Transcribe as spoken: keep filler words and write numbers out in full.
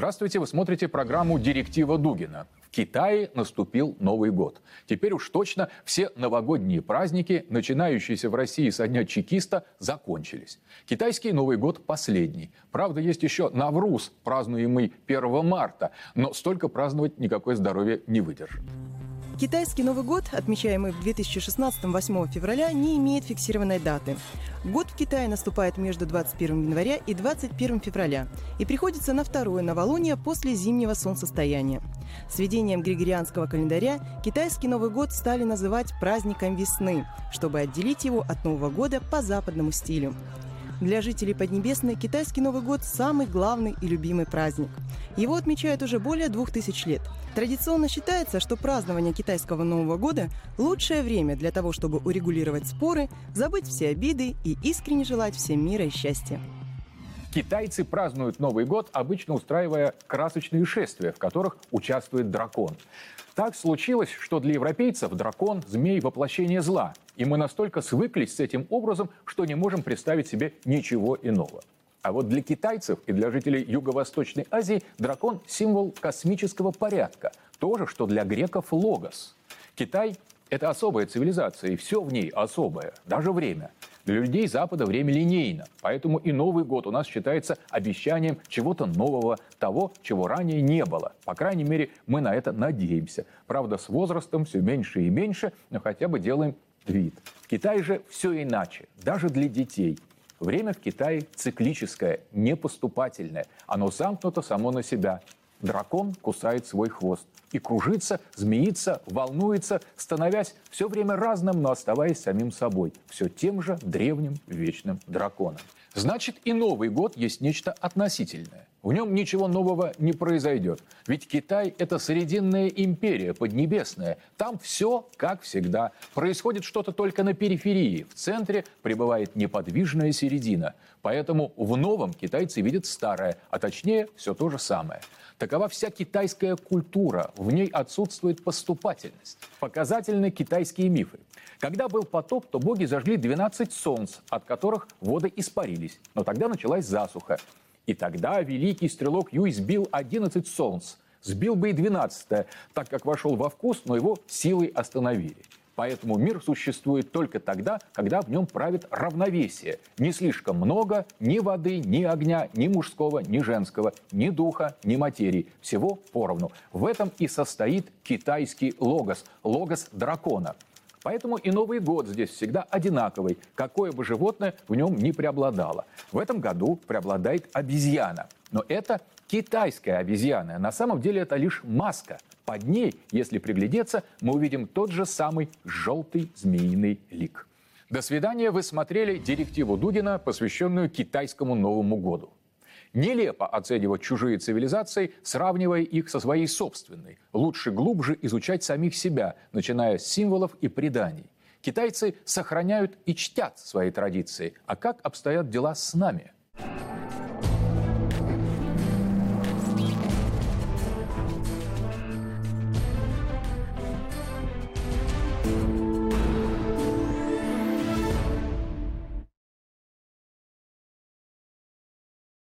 Здравствуйте, вы смотрите программу «Директива Дугина». В Китае наступил Новый год. Теперь уж точно все новогодние праздники, начинающиеся в России со дня чекиста, закончились. Китайский Новый год последний. Правда, есть еще Навруз, празднуемый первого марта, но столько праздновать никакое здоровье не выдержит. Китайский Новый год, отмечаемый в две тысячи шестнадцатом восьмого февраля, не имеет фиксированной даты. Год в Китае наступает между двадцать первым января и двадцать первым февраля и приходится на второе новолуние после зимнего солнцестояния. С введением григорианского календаря китайский Новый год стали называть праздником весны, чтобы отделить его от Нового года по западному стилю. Для жителей Поднебесной китайский Новый год – самый главный и любимый праздник. Его отмечают уже более двух тысяч лет. Традиционно считается, что празднование китайского Нового года – лучшее время для того, чтобы урегулировать споры, забыть все обиды и искренне желать всем мира и счастья. Китайцы празднуют Новый год, обычно устраивая красочные шествия, в которых участвует дракон. Так случилось, что для европейцев дракон – змей воплощения зла. И мы настолько свыклись с этим образом, что не можем представить себе ничего иного. А вот для китайцев и для жителей Юго-Восточной Азии дракон – символ космического порядка. То же, что для греков логос. Китай – это особая цивилизация, и все в ней особое, даже время. Для людей Запада время линейно, поэтому и Новый год у нас считается обещанием чего-то нового, того, чего ранее не было. По крайней мере, мы на это надеемся. Правда, с возрастом все меньше и меньше, но хотя бы делаем вид. В Китае же все иначе, даже для детей. Время в Китае циклическое, не поступательное. Оно замкнуто само на себя. Дракон кусает свой хвост и кружится, змеится, волнуется, становясь все время разным, но оставаясь самим собой, все тем же древним вечным драконом. Значит, и Новый год есть нечто относительное. В нем ничего нового не произойдет. Ведь Китай – это Срединная империя, Поднебесная. Там все как всегда. Происходит что-то только на периферии. В центре пребывает неподвижная середина. Поэтому в новом китайцы видят старое, а точнее все то же самое. Такова вся китайская культура. В ней отсутствует поступательность. Показательны китайские мифы. Когда был потоп, то боги зажгли двенадцать солнц, от которых воды испарились. Но тогда началась засуха. И тогда великий стрелок Юй сбил одиннадцать солнц. Сбил бы и двенадцатое, так как вошел во вкус, но его силой остановили. Поэтому мир существует только тогда, когда в нем правит равновесие. Не слишком много ни воды, ни огня, ни мужского, ни женского, ни духа, ни материи. Всего поровну. В этом и состоит китайский логос, логос дракона. Поэтому и Новый год здесь всегда одинаковый, какое бы животное в нем ни преобладало. В этом году преобладает обезьяна. Но это китайская обезьяна. На самом деле это лишь маска. Под ней, если приглядеться, мы увидим тот же самый желтый змеиный лик. До свидания. Вы смотрели «Директиву Дугина», посвященную китайскому Новому году. Нелепо оценивать чужие цивилизации, сравнивая их со своей собственной. Лучше глубже изучать самих себя, начиная с символов и преданий. Китайцы сохраняют и чтят свои традиции. А как обстоят дела с нами?